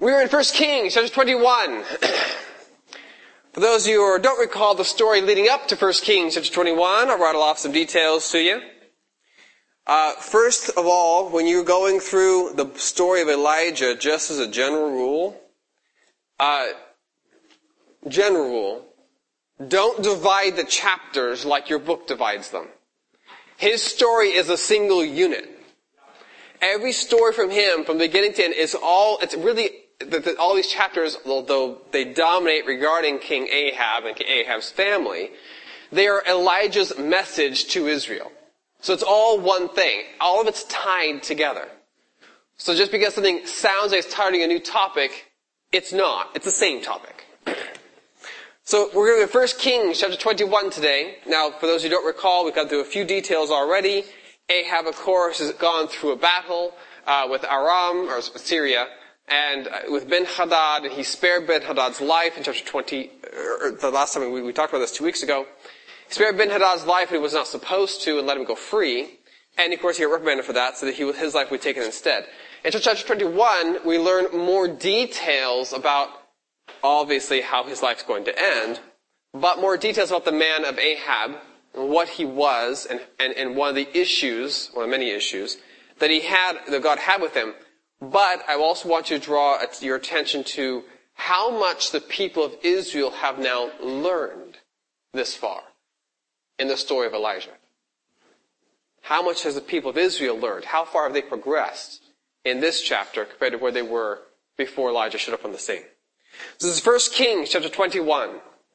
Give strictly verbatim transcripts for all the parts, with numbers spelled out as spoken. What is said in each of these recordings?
We're in First Kings, chapter twenty-one. For those of you who don't recall the story leading up to First Kings, chapter twenty-one, I'll rattle off some details to you. Uh, first of all, when you're going through the story of Elijah, just as a general rule, uh, general rule, don't divide the chapters like your book divides them. His story is a single unit. Every story from him, from beginning to end, is all, it's really, the, the, all these chapters, although they dominate regarding King Ahab and King Ahab's family, they are Elijah's message to Israel. So it's all one thing. All of it's tied together. So just because something sounds like it's starting a new topic, it's not. It's the same topic. So we're going to go to First Kings chapter twenty-one today. Now, for those who don't recall, we've gone through a few details already. Ahab, of course, has gone through a battle uh, with Aram, or Syria, and uh, with Ben-Hadad, and he spared Ben-Hadad's life in chapter twenty, or the last time we, we talked about this two weeks ago. He spared Ben-Hadad's life when he was not supposed to and let him go free. And of course he got reprimanded for that so that he, his life would be taken instead. In chapter twenty-one, we learn more details about, obviously, how his life's going to end, but more details about the man of Ahab, and what he was, and, and, and one of the issues, one of many issues, that he had, that God had with him. But I also want you to draw your attention to how much the people of Israel have now learned this far in the story of Elijah. How much has the people of Israel learned? How far have they progressed in this chapter compared to where they were before Elijah showed up on the scene? So this is First Kings chapter twenty-one.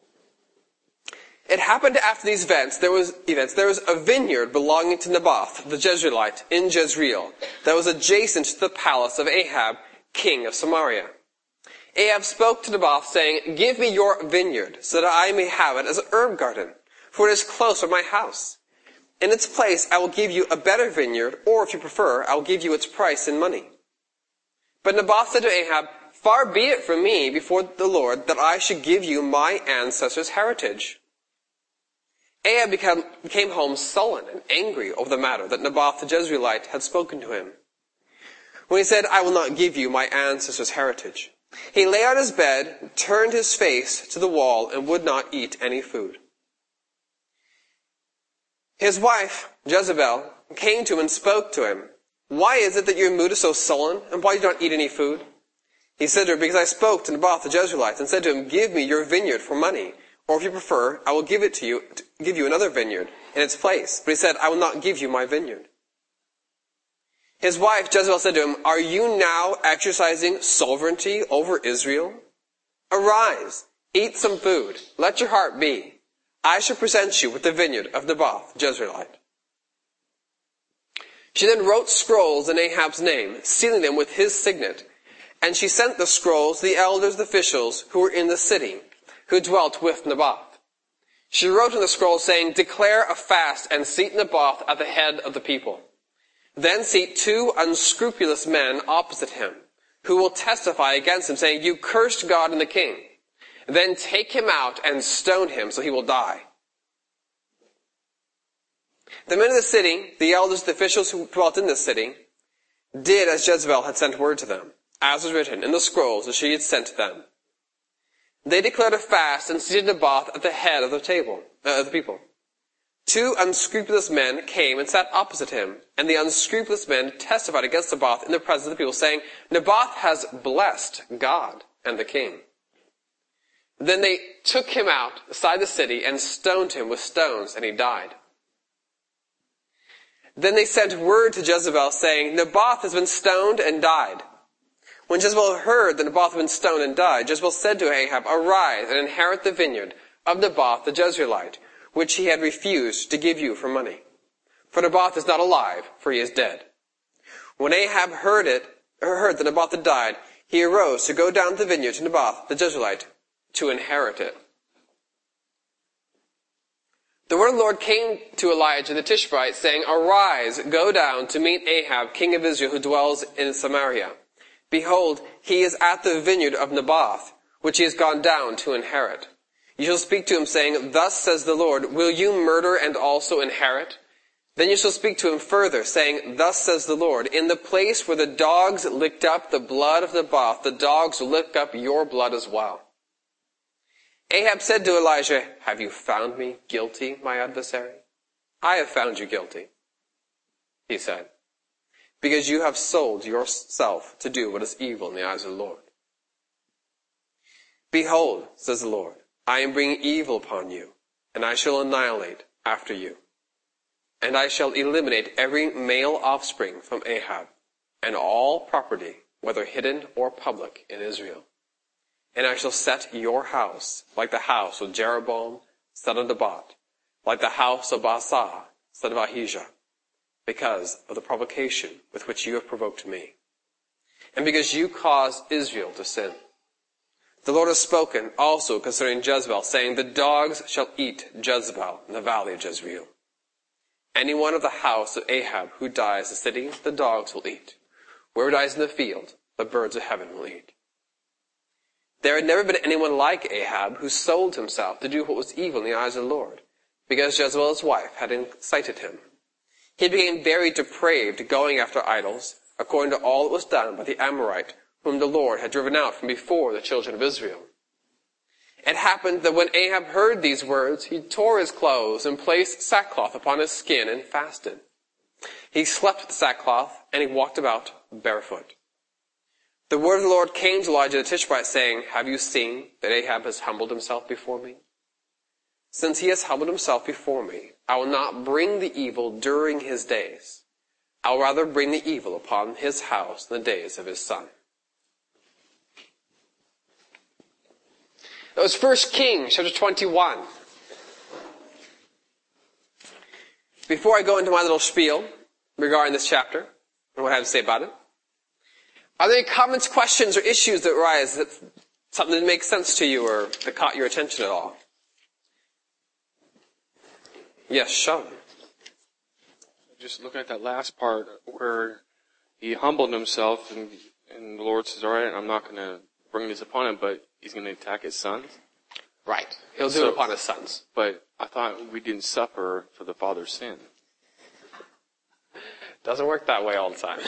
It happened after these events, there was events, there was a vineyard belonging to Naboth, the Jezreelite, in Jezreel, that was adjacent to the palace of Ahab, king of Samaria. Ahab spoke to Naboth, saying, "Give me your vineyard, so that I may have it as an herb garden, for it is close to my house. In its place I will give you a better vineyard, or if you prefer, I will give you its price in money." But Naboth said to Ahab, "Far be it from me before the Lord that I should give you my ancestors' heritage." Ahab became, came home sullen and angry over the matter that Naboth the Jezreelite had spoken to him. When he said, "I will not give you my ancestors' heritage," he lay on his bed, turned his face to the wall, and would not eat any food. His wife, Jezebel, came to him and spoke to him. "Why is it that your mood is so sullen, and why do you not eat any food?" He said to her, "Because I spoke to Naboth the Jezreelite, and said to him, 'Give me your vineyard for money, or if you prefer, I will give it to you, to give you another vineyard in its place.' But he said, 'I will not give you my vineyard.'" His wife, Jezebel, said to him, "Are you now exercising sovereignty over Israel? Arise, eat some food, let your heart be. I shall present you with the vineyard of Naboth, Jezreelite." She then wrote scrolls in Ahab's name, sealing them with his signet. And she sent the scrolls to the elders and officials who were in the city, who dwelt with Naboth. She wrote in the scroll saying, "Declare a fast and seat Naboth at the head of the people. Then seat two unscrupulous men opposite him, who will testify against him, saying, 'You cursed God and the king.' Then take him out and stone him so he will die." The men of the city, the elders, the officials who dwelt in this city, did as Jezebel had sent word to them, as was written in the scrolls that she had sent to them. They declared a fast and seated Naboth at the head of the table, uh, of the people. Two unscrupulous men came and sat opposite him, and the unscrupulous men testified against Naboth in the presence of the people, saying, "Naboth has blessed God and the king." Then they took him outside the city and stoned him with stones, and he died. Then they sent word to Jezebel, saying, "Naboth has been stoned and died." When Jezebel heard that Naboth had been stoned and died, Jezebel said to Ahab, "Arise and inherit the vineyard of Naboth the Jezreelite, which he had refused to give you for money. For Naboth is not alive, for he is dead." When Ahab heard it, or heard that Naboth had died, he arose to go down to the vineyard to Naboth the Jezreelite, to inherit it. The word of the Lord came to Elijah the Tishbite, saying, "Arise, go down to meet Ahab, king of Israel, who dwells in Samaria. Behold, he is at the vineyard of Naboth, which he has gone down to inherit. You shall speak to him, saying, 'Thus says the Lord, will you murder and also inherit? Then you shall speak to him further, saying, Thus says the Lord, in the place where the dogs licked up the blood of Naboth, the dogs will lick up your blood as well. Ahab said to Elijah, Have you found me guilty, my adversary? I have found you guilty, he said, because you have sold yourself to do what is evil in the eyes of the Lord. Behold, says the Lord, I am bringing evil upon you, and I shall annihilate after you. And I shall eliminate every male offspring from Ahab, and all property, whether hidden or public, in Israel. And I shall set your house like the house of Jeroboam, son of Nebat, like the house of Baasah, son of Ahijah, because of the provocation with which you have provoked me, and because you caused Israel to sin. The Lord has spoken also concerning Jezebel, saying, The dogs shall eat Jezebel in the valley of Jezreel. Any one of the house of Ahab who dies in the city, the dogs will eat. Whoever dies in the field, the birds of heaven will eat. There had never been anyone like Ahab who sold himself to do what was evil in the eyes of the Lord, because Jezebel his wife had incited him. He became very depraved, going after idols, according to all that was done by the Amorite, whom the Lord had driven out from before the children of Israel. It happened that when Ahab heard these words, he tore his clothes and placed sackcloth upon his skin and fasted. He slept with the sackcloth, and he walked about barefoot. The word of the Lord came to Elijah the Tishbite, saying, Have you seen that Ahab has humbled himself before me? Since he has humbled himself before me, I will not bring the evil during his days. I will rather bring the evil upon his house in the days of his son. That was First Kings chapter twenty-one. Before I go into my little spiel regarding this chapter and what I have to say about it, are there any comments, questions, or issues that arise, that something that makes sense to you or that caught your attention at all? Yes, Sean. Just looking at that last part where he humbled himself, and, and the Lord says, all right, I'm not going to bring this upon him, but he's going to attack his sons. Right. He'll do so, it upon his sons. But I thought we didn't suffer for the father's sin. Doesn't work that way all the time.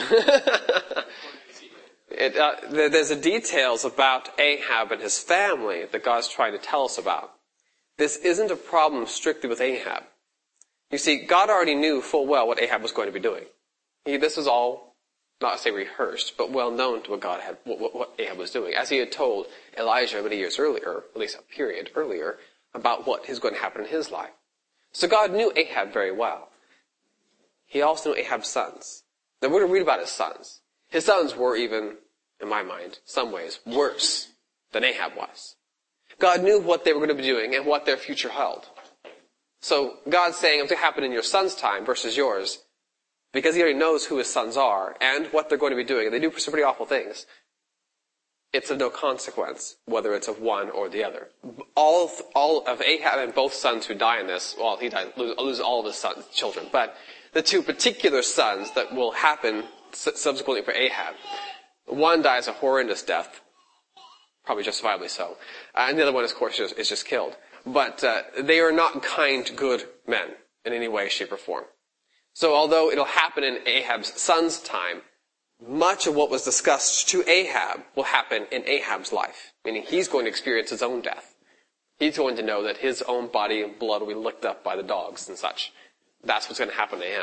it, uh, there's the details about Ahab and his family that God's trying to tell us about. This isn't a problem strictly with Ahab. You see, God already knew full well what Ahab was going to be doing. He, this was all, not to say rehearsed, but well known to what God had, what, what Ahab was doing. As he had told Elijah many years earlier, at least a period earlier, about what is going to happen in his life. So God knew Ahab very well. He also knew Ahab's sons. Now we're going to read about his sons. His sons were even, in my mind, some ways, worse than Ahab was. God knew what they were going to be doing and what their future held. So God's saying, it's going to happen in your son's time versus yours, because he already knows who his sons are and what they're going to be doing. And they do some pretty awful things. It's of no consequence whether it's of one or the other. All of, all of Ahab and both sons who die in this, well, he died, lose, lose all of his sons, children, but the two particular sons that will happen subsequently for Ahab, one dies a horrendous death, probably justifiably so, uh, and the other one, of course, is, is just killed. But uh, they are not kind, good men in any way, shape, or form. So although it'll happen in Ahab's son's time, much of what was discussed to Ahab will happen in Ahab's life, meaning he's going to experience his own death. He's going to know that his own body and blood will be licked up by the dogs and such. That's what's going to happen to him.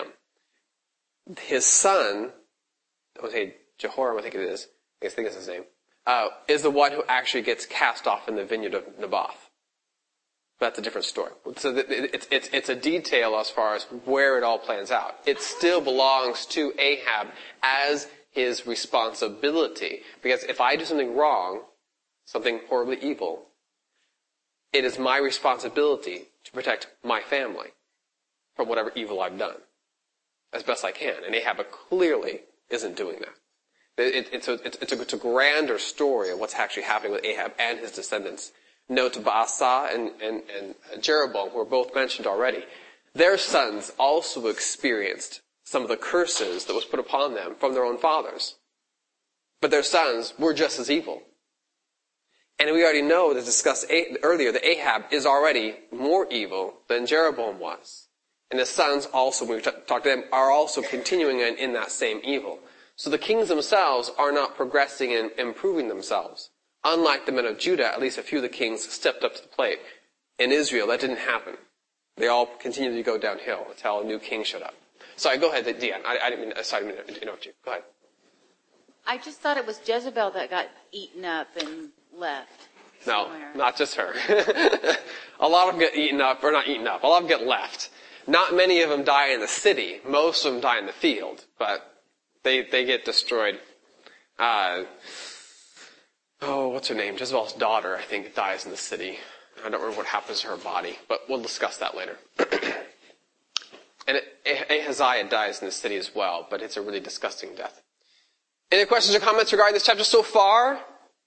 His son, okay, Jehoram, I think it is, I think that's his name, uh, is the one who actually gets cast off in the vineyard of Naboth. But that's a different story. So it's, it's, it's a detail as far as where it all plans out. It still belongs to Ahab as his responsibility. Because if I do something wrong, something horribly evil, it is my responsibility to protect my family from whatever evil I've done as best I can. And Ahab clearly isn't doing that. It, it, it's, a, it's, it's, a, it's a grander story of what's actually happening with Ahab and his descendants. Note Baasah and, and, and Jeroboam, who were both mentioned already. Their sons also experienced some of the curses that was put upon them from their own fathers. But their sons were just as evil. And we already know, as discussed earlier, that Ahab is already more evil than Jeroboam was. And his sons also, when we t- talk to them, are also continuing in, in that same evil. So the kings themselves are not progressing and improving themselves. Unlike the men of Judah, at least a few of the kings stepped up to the plate. In Israel, that didn't happen. They all continued to go downhill until a new king showed up. Sorry, go ahead, Deanne. I, I didn't mean, sorry, I didn't mean to interrupt you. Go ahead. I just thought it was Jezebel that got eaten up and left. No, somewhere. not just her. A lot of them get eaten up, or not eaten up, a lot of them get left. Not many of them die in the city. Most of them die in the field, but they they get destroyed. Uh, oh, what's her name? Jezebel's daughter, I think, dies in the city. I don't remember what happens to her body, but we'll discuss that later. And Ahaziah dies in the city as well, but it's a really disgusting death. Any questions or comments regarding this chapter so far?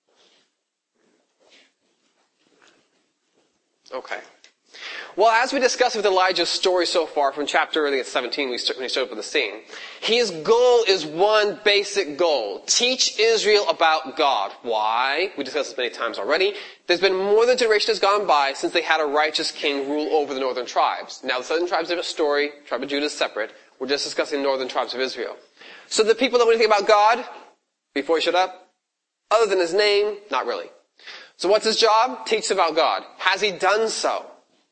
Okay. Well, as we discussed with Elijah's story so far from chapter, I think it's seventeen, when he showed up on the scene, his goal is one basic goal. Teach Israel about God. Why? We discussed this many times already. There's been more than a generation has gone by since they had a righteous king rule over the northern tribes. Now, the southern tribes is a different story. The tribe of Judah is separate. We're just discussing the northern tribes of Israel. So the people know anything about God before he showed up? Other than his name? Not really. So what's his job? Teach about God. Has he done so?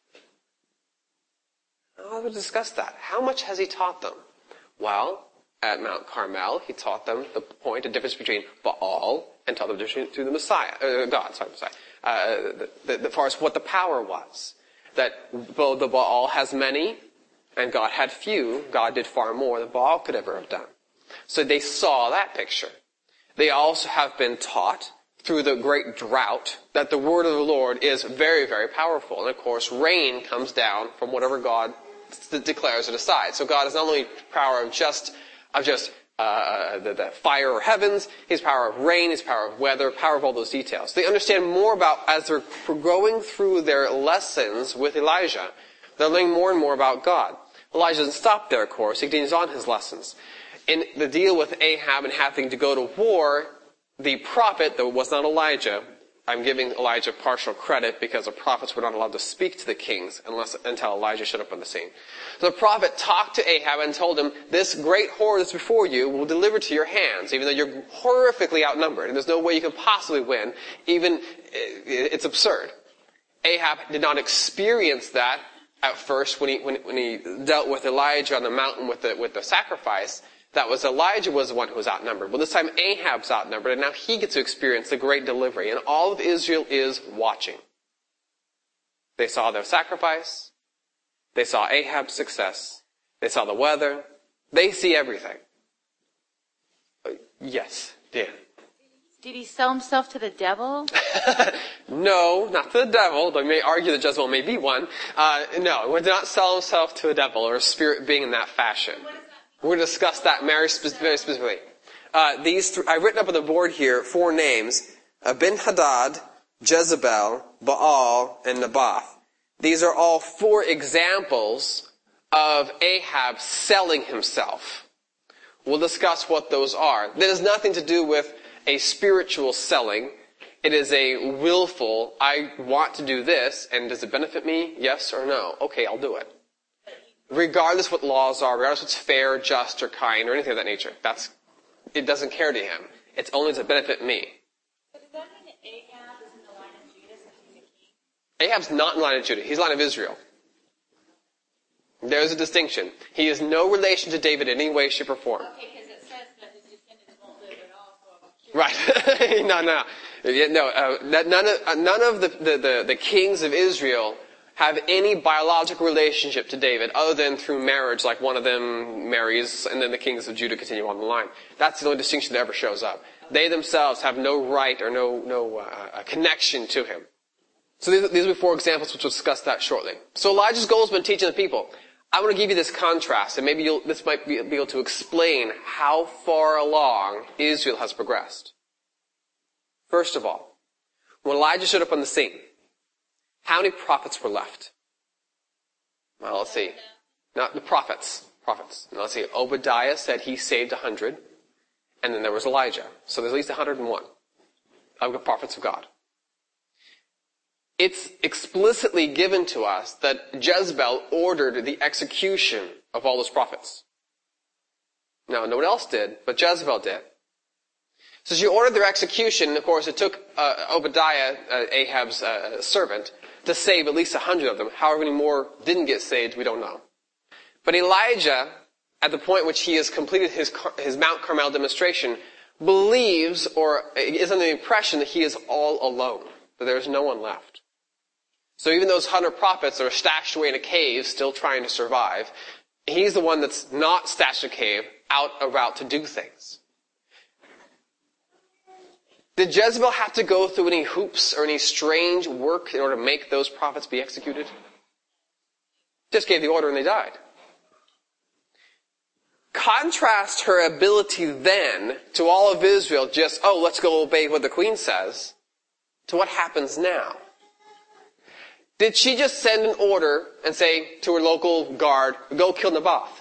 Oh, we'll discuss that. How much has he taught them? Well, at Mount Carmel, he taught them the point, the difference between Baal and taught them the difference between the Messiah, uh, God, sorry, Messiah, uh, the, the, the, as far as what the power was. That both the Baal has many and God had few. God did far more than Baal could ever have done. So they saw that picture. They also have been taught through the great drought that the word of the Lord is very, very powerful. And of course, rain comes down from whatever God declares or decides. So God is not only power of just, of just, uh, the, the fire or heavens, his power of rain, his power of weather, power of all those details. They understand more about, as they're going through their lessons with Elijah, they're learning more and more about God. Elijah doesn't stop there, of course. He continues on his lessons. In the deal with Ahab and having to go to war, the prophet, though it was not Elijah, I'm giving Elijah partial credit because the prophets were not allowed to speak to the kings unless until Elijah showed up on the scene. So the prophet talked to Ahab and told him, this great horde that's before you will deliver to your hands, even though you're horrifically outnumbered, and there's no way you can possibly win. Even, it's absurd. Ahab did not experience that at first when he, when, when he dealt with Elijah on the mountain with the, with the sacrifice. That was Elijah was the one who was outnumbered. Well, this time Ahab's outnumbered, and now he gets to experience the great delivery. And all of Israel is watching. They saw their sacrifice. They saw Ahab's success. They saw the weather. They see everything. Uh, yes, Dan. Did he sell himself to the devil? No, not to the devil, though you may argue that Jezebel may be one. Uh, no, he did not sell himself to a devil or a spirit being in that fashion. We're going to discuss that very specifically. Uh, these th- I've written up on the board here four names. Uh, Ben-Hadad, Jezebel, Baal, and Naboth. These are all four examples of Ahab selling himself. We'll discuss what those are. That has nothing to do with a spiritual selling. It is a willful, I want to do this, and does it benefit me? Yes or no? Okay, I'll do it. Regardless what laws are, regardless what's fair, just, or kind, or anything of that nature. That's, it doesn't care to him. It's only to benefit me. But does that mean that Ahab is in the line of Judah since he's a king? Ahab's not in the line of Judah. He's in the line of Israel. There's a distinction. He is no relation to David in any way, shape, or form. Okay, because it says that his descendants won't live at all. So right. no, no. No, uh, that none of, uh, none of the, the, the, the kings of Israel have any biological relationship to David other than through marriage, like one of them marries and then the kings of Judah continue on the line. That's the only distinction that ever shows up. They themselves have no right or no, no uh, connection to him. So these, these will be four examples which we'll discuss that shortly. So Elijah's goal has been teaching the people. I want to give you this contrast, and maybe you'll, this might be, be able to explain how far along Israel has progressed. First of all, when Elijah showed up on the scene, how many prophets were left? Well, let's see. Not the prophets. Prophets. Now, let's see. Obadiah said he saved a hundred. And then there was Elijah. So there's at least one hundred and one of the prophets of God. it's explicitly given to us that Jezebel ordered the execution of all those prophets. Now, no one else did, but Jezebel did. So she ordered their execution, and of course it took uh, Obadiah, uh, Ahab's uh, servant, to save at least a hundred of them. However many more didn't get saved, we don't know. But Elijah, at the point which he has completed his, his Mount Carmel demonstration, believes or is under the impression that he is all alone, that there is no one left. So even those hundred prophets are stashed away in a cave, still trying to survive, he's the one that's not stashed in a cave, out about to do things. Did Jezebel have to go through any hoops or any strange work in order to make those prophets be executed? Just gave the order and they died. Contrast her ability then to all of Israel, just, oh, let's go obey what the queen says, to what happens now. Did she just send an order and say to her local guard, go kill Naboth?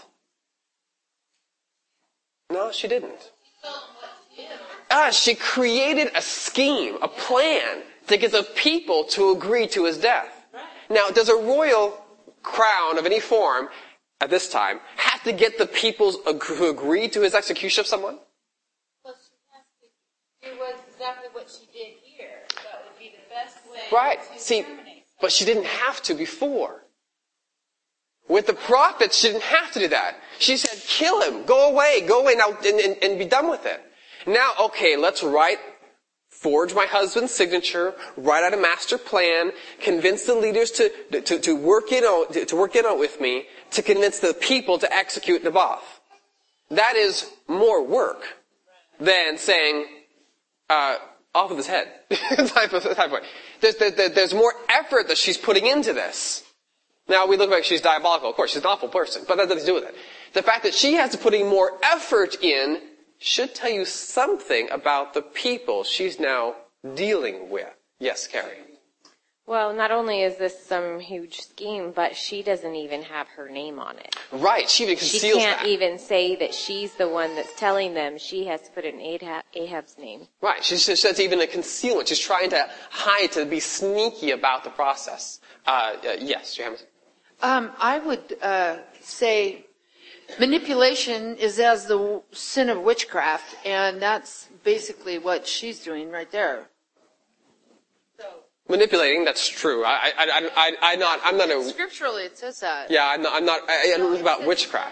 No, she didn't. Ah, she created a scheme, a plan to get the people to agree to his death. Now, does a royal crown of any form at this time have to get the people who agree to his execution of someone? Well, she has to do exactly what she did here. That would be the best way Right. to See, terminate. but she didn't have to before. With the prophets, she didn't have to do that. She said, kill him, go away, go away now, and, and, and be done with it. Now, okay, let's write, forge my husband's signature, write out a master plan, convince the leaders to, to, to work it out, to work it out with me, to convince the people to execute Naboth. That is more work than saying, uh, off with his head. type of, type of way. There's, there, there's more effort that she's putting into this. Now, we look like she's diabolical. Of course, she's an awful person, but that doesn't do with it. The fact that she has to put more effort in should tell you something about the people she's now dealing with. Yes, Carrie. Well, not only is this some huge scheme, but she doesn't even have her name on it. Right, she even conceals She can't that. even say that she's the one that's telling them. She has to put in Ahab, Ahab's name. Right, she says even a concealment. She's trying to hide, to be sneaky about the process. Uh, uh yes, Johannes. Um, I would uh, say manipulation is as the sin of witchcraft, and that's basically what she's doing right there. Manipulating, that's true. I, I, I, I, I'm not, I'm not a, Scripturally, it says that. yeah, I'm not, I'm not, I, I don't know about witchcraft.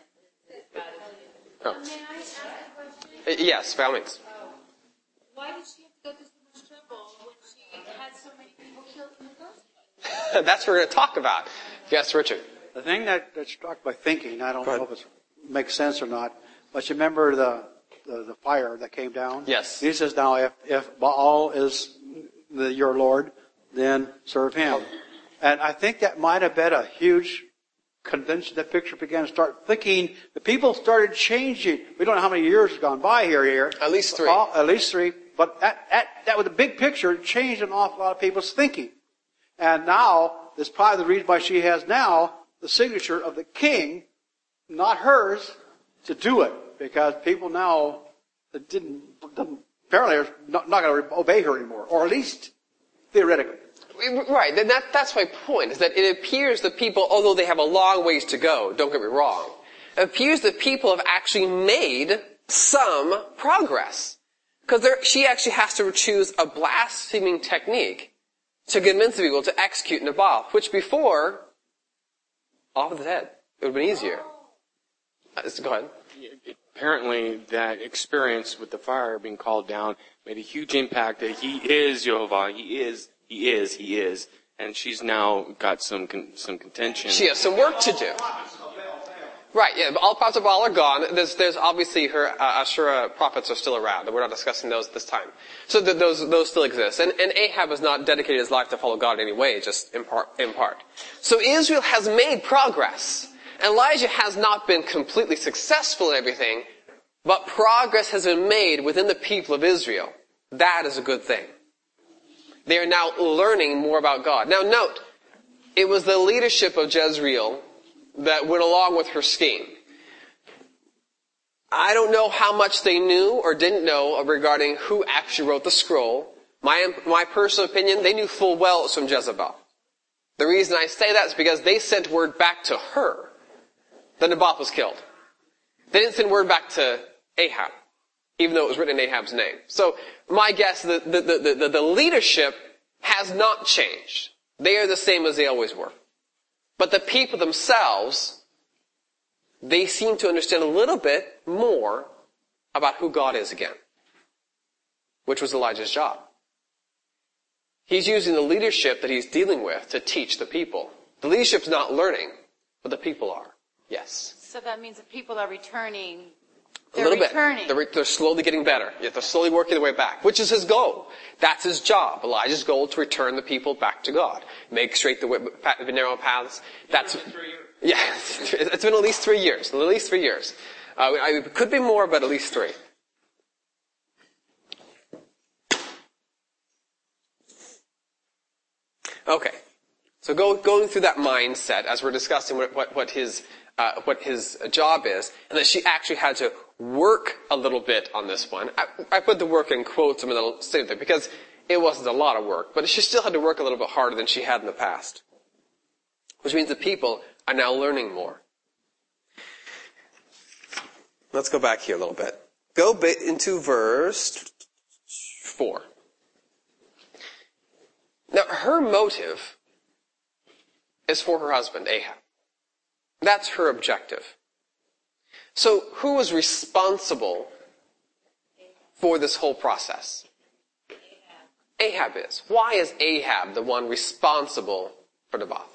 Oh. May I ask a question? Yes, by all means. Why did she have to go through so much trouble when she had so many people killed in the first place? That's what we're going to talk about. Yes, Richard. The thing that, that struck my thinking, I don't know if it makes sense or not, but you remember the, the, the fire that came down? Yes. He says now, if, if Baal is the, your Lord, then serve him. And I think that might have been a huge convention. That picture began to start thinking, the people started changing. We don't know how many years have gone by here, here. At least three. All, at least three. But that, that, that was the big picture. It changed an awful lot of people's thinking. And now, this is probably the reason why she has now the signature of the king, not hers, to do it. Because people now that didn't, apparently are not, not going to obey her anymore. Or at least, theoretically. Right, then that, that's my point, is that it appears that people, although they have a long ways to go, don't get me wrong, it appears that people have actually made some progress. Because she actually has to choose a blaspheming technique to convince the people to execute Naboth, which before, off of the head, it would have been easier. Uh, go ahead. Apparently, that experience with the fire being called down made a huge impact that he is Jehovah, he is, he is, he is. And she's now got some con- some contention. She has some work to do. Right, yeah, but all prophets of Baal are gone. There's, there's obviously her uh, Asherah prophets are still around, and we're not discussing those at this time. So th- those those still exist. And, and Ahab has not dedicated his life to follow God in any way, just in part, in part. So Israel has made progress. Elijah has not been completely successful in everything, but progress has been made within the people of Israel. That is a good thing. They are now learning more about God. Now note, it was the leadership of Jezreel that went along with her scheme. I don't know how much they knew or didn't know regarding who actually wrote the scroll. My, my personal opinion, they knew full well it was from Jezebel. The reason I say that is because they sent word back to her that Naboth was killed. They didn't send word back to Ahab, even though it was written in Ahab's name. So my guess, the, the, the, the, the leadership has not changed. They are the same as they always were. But the people themselves, they seem to understand a little bit more about who God is again, which was Elijah's job. He's using the leadership that he's dealing with to teach the people. The leadership's not learning, but the people are. Yes. So that means the people are returning. A They're little returning. bit. They're, re- they're slowly getting better. Yeah, they're slowly working their way back, which is his goal. That's his job. Elijah's goal to return the people back to God. Make straight the, way, the narrow paths. That's, yeah, it's been at least three years. At least three years. Uh, it could be more, but at least three. Okay. So go, going through that mindset as we're discussing what, what, what his, uh, what his job is, and that she actually had to work a little bit on this one. I, I put the work in quotes in the same thing because it wasn't a lot of work, but she still had to work a little bit harder than she had in the past. Which means the people are now learning more. Let's go back here a little bit. Go into verse four. Now, her motive is for her husband, Ahab. That's her objective. So, who was responsible for this whole process? Ahab. Ahab is. Why is Ahab the one responsible for Naboth?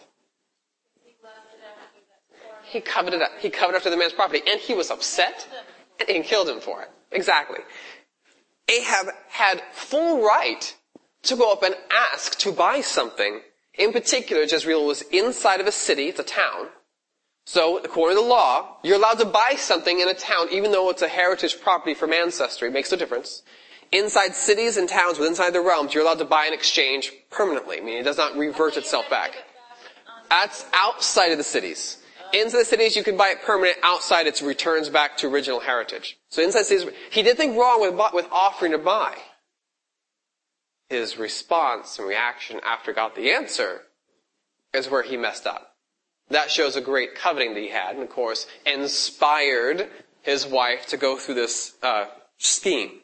He coveted, he coveted after the man's property, and he was upset, and he killed him for it. Exactly. Ahab had full right to go up and ask to buy something. In particular, Jezreel was inside of a city, it's a town. So, according to the law, you're allowed to buy something in a town, even though it's a heritage property from ancestry. It makes no difference. Inside cities and towns, within inside the realms, you're allowed to buy and exchange permanently, meaning it does not revert itself back. That's outside of the cities. Inside the cities, you can buy it permanent. Outside, it returns back to original heritage. So inside cities, he did think wrong with, with offering to buy. His response and reaction after he got the answer is where he messed up. That shows a great coveting that he had, and of course, inspired his wife to go through this uh, scheme.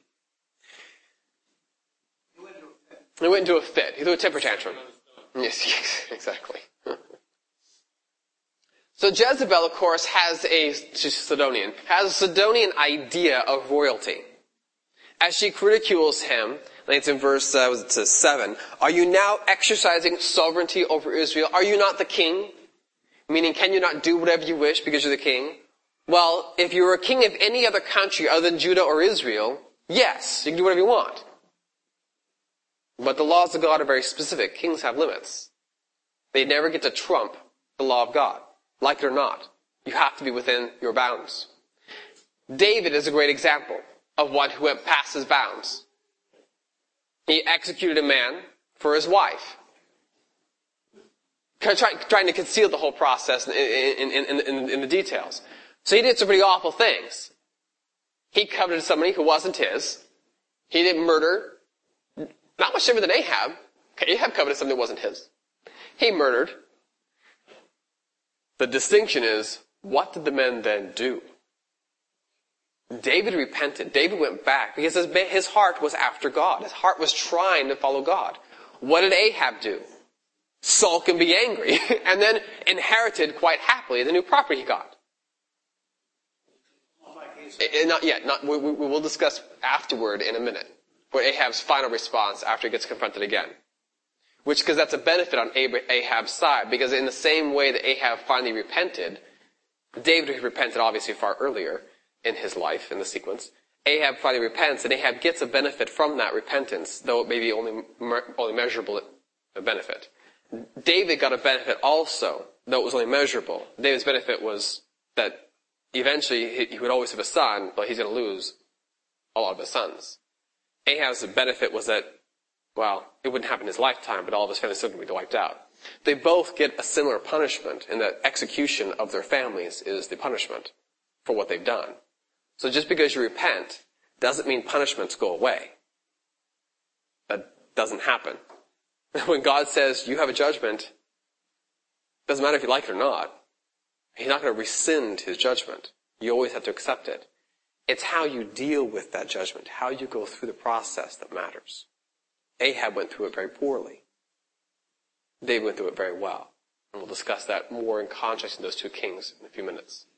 He went into a fit. He threw a temper tantrum. Yes, exactly. So Jezebel, of course, has a, she's Sidonian, has a Sidonian idea of royalty. As she ridicules him, I think it's in verse uh, was it says seven, are you now exercising sovereignty over Israel? Are you not the king? Meaning, can you not do whatever you wish because you're the king? Well, if you were a king of any other country other than Judah or Israel, yes, you can do whatever you want. But the laws of God are very specific. Kings have limits. They never get to trump the law of God. Like it or not, you have to be within your bounds. David is a great example of one who went past his bounds. He executed a man for his wife, trying to conceal the whole process in, in, in, in, in the details. So he did some pretty awful things. He coveted somebody who wasn't his. He did murder, not much different than Ahab. Ahab coveted something that wasn't his. He murdered. The distinction is, what did the men then do? David repented. David went back because his, his heart was after God. His heart was trying to follow God. What did Ahab do? Sulk and be angry, and then inherited quite happily the new property he got. It, not yet. Not, we, we will discuss afterward in a minute what Ahab's final response after he gets confronted again. Which, because that's a benefit on Ahab's side, because in the same way that Ahab finally repented, David repented obviously far earlier in his life, in the sequence. Ahab finally repents, and Ahab gets a benefit from that repentance, though it may be only, only measurable a benefit. David got a benefit also, though it was only measurable. David's benefit was that eventually he would always have a son, but he's going to lose a lot of his sons. Ahab's benefit was that, well, it wouldn't happen in his lifetime, but all of his family still would be wiped out. They both get a similar punishment in that execution of their families is the punishment for what they've done. So just because you repent doesn't mean punishments go away. That doesn't happen. When God says you have a judgment, doesn't matter if you like it or not. He's not going to rescind his judgment. You always have to accept it. It's how you deal with that judgment, how you go through the process that matters. Ahab went through it very poorly. David went through it very well. And we'll discuss that more in contrast to those two kings in a few minutes.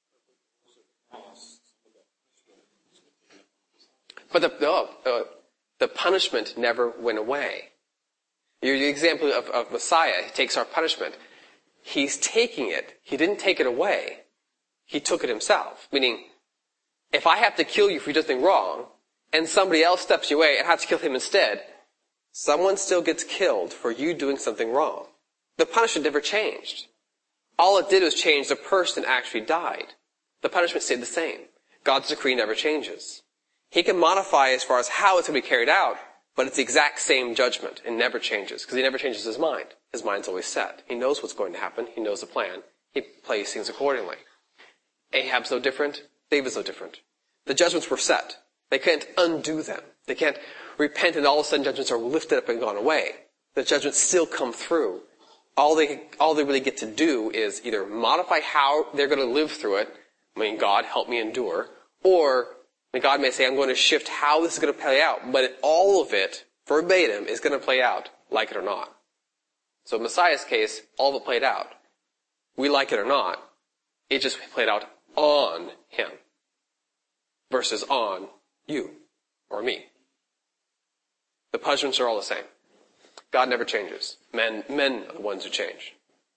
But the, no, uh, the punishment never went away. Your example of, of Messiah, he takes our punishment. He's taking it. He didn't take it away. He took it himself. Meaning, if I have to kill you for you doing something wrong, and somebody else steps you away and I have to kill him instead, someone still gets killed for you doing something wrong. The punishment never changed. All it did was change the person actually died. The punishment stayed the same. God's decree never changes. He can modify as far as how it's going to be carried out, but it's the exact same judgment. It never changes, because he never changes his mind. His mind's always set. He knows what's going to happen. He knows the plan. He plays things accordingly. Ahab's no different. David's no different. The judgments were set. They can't undo them. They can't repent and all of a sudden judgments are lifted up and gone away. The judgments still come through. All they, all they really get to do is either modify how they're going to live through it. I mean, God, help me endure. Or God may say, I'm going to shift how this is going to play out. But all of it, verbatim, is going to play out, like it or not. So in Messiah's case, all of it played out. We like it or not, it just played out on him versus on you or me. The punishments are all the same. God never changes. Men, men are the ones who change.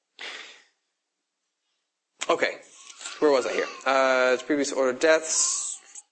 Okay, where was I here? Uh, it's previous order of deaths.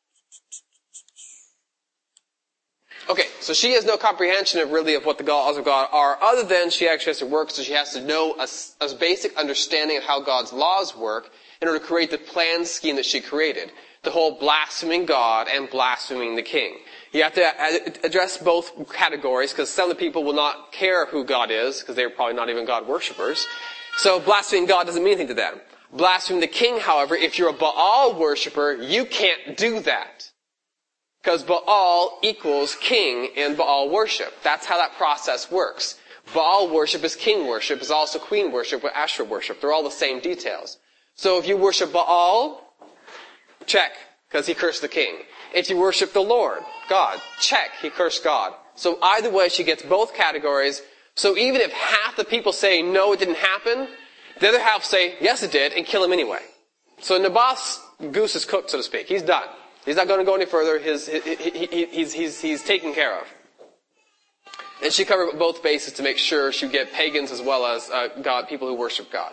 Okay, so she has no comprehension of really of what the laws of God are, other than she actually has to work, so she has to know a, a basic understanding of how God's laws work in order to create the plan scheme that she created. The whole blaspheming God and blaspheming the king. You have to address both categories, because some of the people will not care who God is, because they're probably not even God worshippers. So blaspheming God doesn't mean anything to them. Blaspheming the king, however, if you're a Baal worshipper, you can't do that. Because Baal equals king in Baal worship. That's how that process works. Baal worship is king worship, is also queen worship, with Asherah worship. They're all the same details. So if you worship Baal, check, because he cursed the king. If you worship the Lord, God, check, he cursed God. So either way, she gets both categories. So even if half the people say, no, it didn't happen, the other half say, yes, it did, and kill him anyway. So Naboth's goose is cooked, so to speak. He's done. He's not going to go any further. His, he, he, he, he's, he's, he's taken care of. And she covered both bases to make sure she would get pagans as well as uh, God, people who worship God.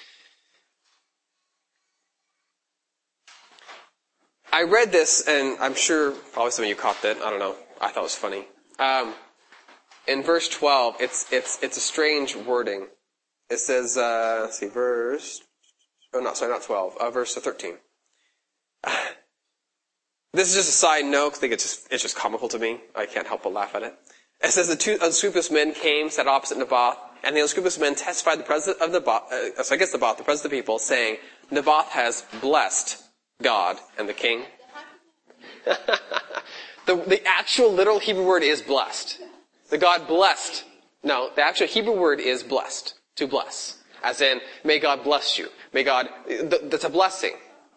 I read this, and I'm sure probably some of you caught that. I don't know. I thought it was funny. Um, in verse twelve, it's it's it's a strange wording. It says, uh, let's see, verse. Oh, no, sorry, not twelve. Uh, verse thirteen. This is just a side note, because I think it's just, it's just comical to me. I can't help but laugh at it. It says, the two unscrupulous men came, sat opposite Naboth, and the unscrupulous men testified the president of Naboth, uh, so I guess Naboth, the president of the people, saying, Naboth has blessed God and the king. the, the actual literal Hebrew word is blessed. The God blessed. No, the actual Hebrew word is blessed. To bless. As in, may God bless you. May God, th- that's a blessing.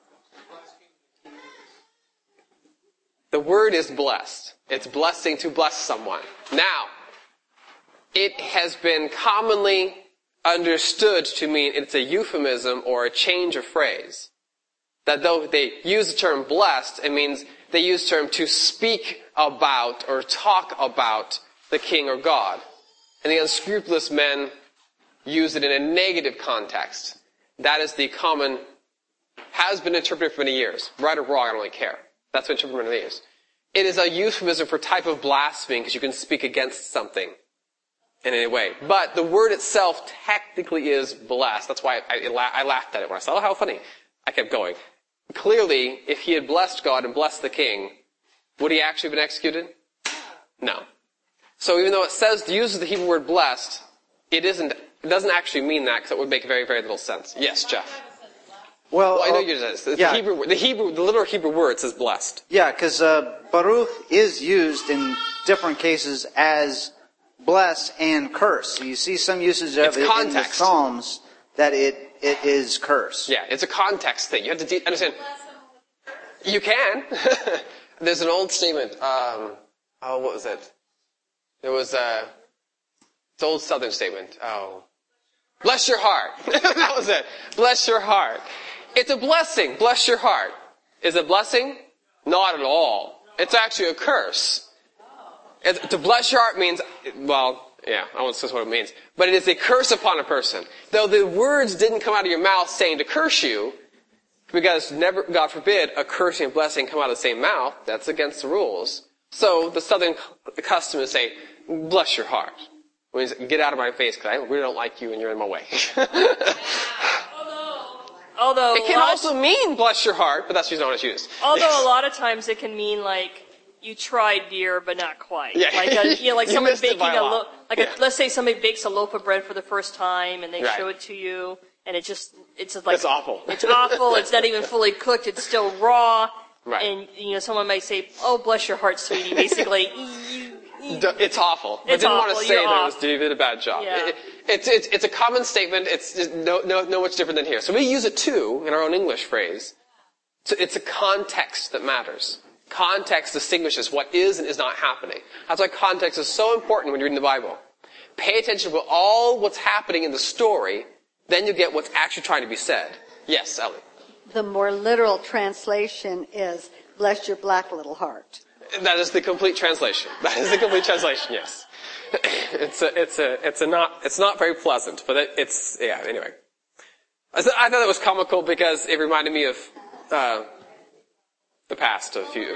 The word is blessed. It's blessing to bless someone. Now, it has been commonly understood to mean it's a euphemism or a change of phrase. That though they use the term blessed, it means they use the term to speak about or talk about the king or God. And the unscrupulous men use it in a negative context. That is the common, has been interpreted for many years. Right or wrong, I don't really care. That's been interpreted for many years. It is a euphemism for type of blasphemy, because you can speak against something in any way. But the word itself technically is blessed. That's why I, I, I laughed at it when I saw, oh, how funny. I kept going. Clearly, if he had blessed God and blessed the king, would he actually have been executed? No. So even though it says, uses the Hebrew word blessed, it isn't, it doesn't actually mean that, because it would make very, very little sense. Yes, Jeff. Well, Well, I know uh, you just, the yeah. Hebrew, the Hebrew, the literal Hebrew word says blessed. Yeah, because uh, Baruch is used in different cases as bless and curse. You see some usage of It's it context. in the Psalms that it, it is curse. Yeah, it's a context thing. You have to de- understand. You can. There's an old statement. Um, oh, what was it? There was a, it's an old Southern statement. Oh, bless your heart. That was it. Bless your heart. It's a blessing. Bless your heart. Is it a blessing? Not at all. It's actually a curse. It, to bless your heart means, well, yeah, I won't say what it means. But it is a curse upon a person. Though the words didn't come out of your mouth saying to curse you, because never, God forbid, a cursing and blessing come out of the same mouth. That's against the rules. So the Southern custom is say, bless your heart. It means, get out of my face because I really don't like you and you're in my way. Although it can also mean bless your heart, but that's usually not what it's used. Although a lot of times it can mean like you tried, dear, but not quite. Yeah. Like a, you know, like You somebody missed it baking by a a lot. lo- like Yeah. a, let's say somebody bakes a loaf of bread for the first time and they Right. show it to you and it just it's just like It's awful. It's awful. It's not even fully cooked. It's still raw. Right. And you know, someone might say, "Oh, bless your heart, sweetie." Basically, you, you, D- It's awful. I It's didn't want awful. to say You're that it off. was, you did a bad job. Yeah. It, it's, it's, it's a common statement. It's just no, no, no much different than here. So we use it too in our own English phrase. So it's a context that matters. Context distinguishes what is and is not happening. That's why context is so important when you're reading the Bible. Pay attention to all what's happening in the story, then you get what's actually trying to be said. Yes, Ellie. The more literal translation is, bless your black little heart. That is the complete translation. That is the complete translation, yes. It's a, it's a, it's a not, it's not very pleasant, but it, it's, yeah, anyway. I, th- I thought it was comical because it reminded me of, uh, the past a few.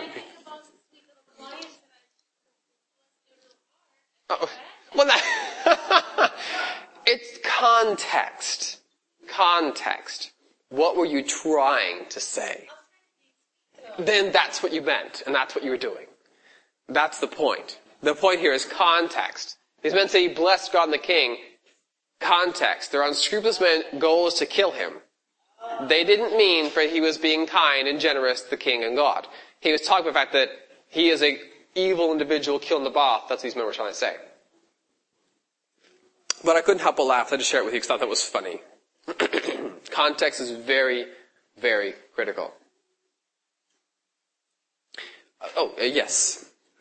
Oh, well, that, it's context. Context. What were you trying to say? Then that's what you meant, and that's what you were doing. That's the point. The point here is context. These men say, bless God and the king. Context. Their unscrupulous men's goal is to kill him. They didn't mean for he was being kind and generous to the king and God. He was talking about the fact that he is a evil individual killing Naboth. That's what these men were trying to say. But I couldn't help but laugh. I had to share it with you because I thought that was funny. Context is very, very critical. Uh, oh, uh, yes.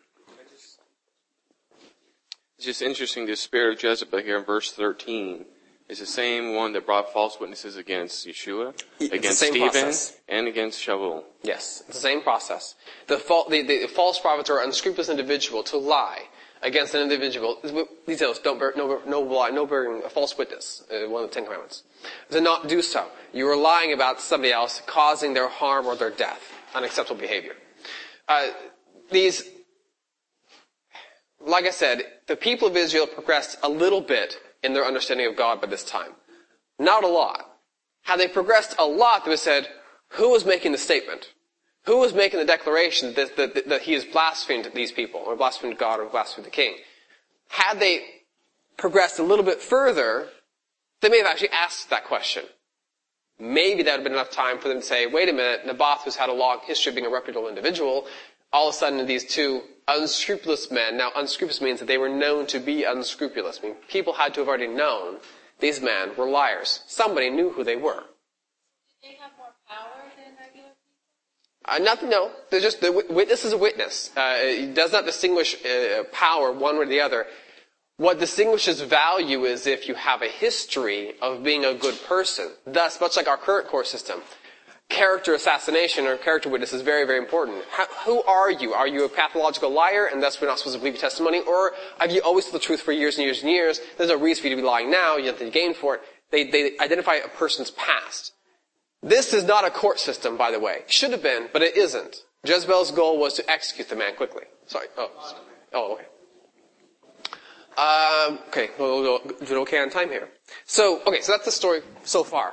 It's just interesting, the spirit of Jezebel here in verse thirteen is the same one that brought false witnesses against Yeshua, It's the against same Stephen, process. and against Shaul. Yes, it's the same process. The, fal- the, the false prophets are an unscrupulous individual to lie against an individual. Details, don't bear, no, no lie, no bearing a false witness, uh, one of the Ten Commandments. To not do so. You are lying about somebody else, causing their harm or their death. Unacceptable behavior. Uh, these, like I said, the people of Israel progressed a little bit in their understanding of God by this time. Not a lot. Had they progressed a lot, they would have said, who was making the statement? Who was making the declaration that, that, that he has blasphemed these people, or blasphemed God, or blasphemed the king? Had they progressed a little bit further, they may have actually asked that question. Maybe that would have been enough time for them to say, wait a minute, Naboth, who's had a long history of being a reputable individual, all of a sudden these two unscrupulous men, now unscrupulous means that they were known to be unscrupulous. I mean, people had to have already known these men were liars. Somebody knew who they were. Did they have more power than regular people? Uh, nothing, no. They're just, the witness is a witness. Uh, it does not distinguish uh, power one way or the other. What distinguishes value is if you have a history of being a good person. Thus, much like our current court system, character assassination or character witness is very, very important. How, who are you? Are you a pathological liar and thus we're not supposed to believe your testimony? Or have you always told the truth for years and years and years? There's no reason for you to be lying now. You have nothing to gain for it. They, they identify a person's past. This is not a court system, by the way. Should have been, but it isn't. Jezebel's goal was to execute the man quickly. Sorry. Oh, oh okay. Um, okay, we'll, we'll do it okay on time here. So, okay, so that's the story so far.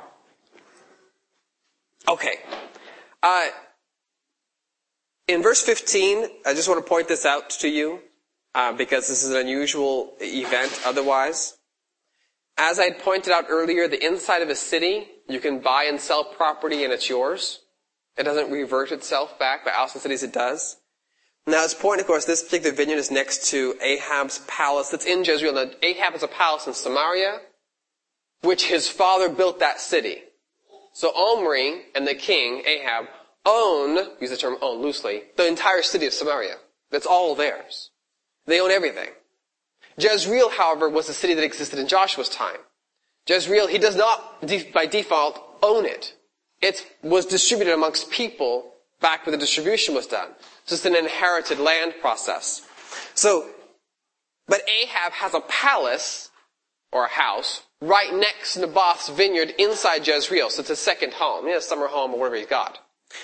Okay. Uh, in verse fifteen, I just want to point this out to you, uh, because this is an unusual event otherwise. As I had pointed out earlier, the inside of a city, you can buy and sell property and it's yours. It doesn't revert itself back, but outside cities it does. Now, it's important, of course, this particular vineyard is next to Ahab's palace that's in Jezreel. Now, Ahab has a palace in Samaria, which his father built that city. So Omri and the king, Ahab, own, use the term own loosely, the entire city of Samaria. That's all theirs. They own everything. Jezreel, however, was the city that existed in Joshua's time. Jezreel, he does not, by default, own it. It was distributed amongst people back when the distribution was done. So it's an inherited land process. So, but Ahab has a palace, or a house, right next to Naboth's vineyard inside Jezreel. So it's a second home, you know, summer home or whatever he's got.